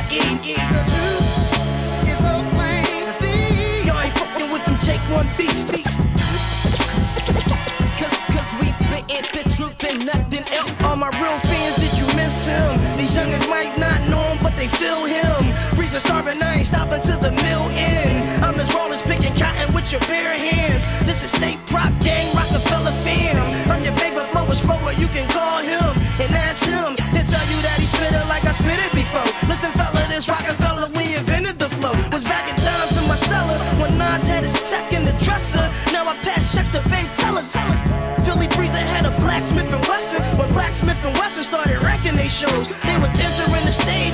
The truth is so plain to see. Y'all ain't fucking with them Jake One Beast. Cause we spittin' the truth and nothing else. All my real fans, did you miss him? These youngins might not know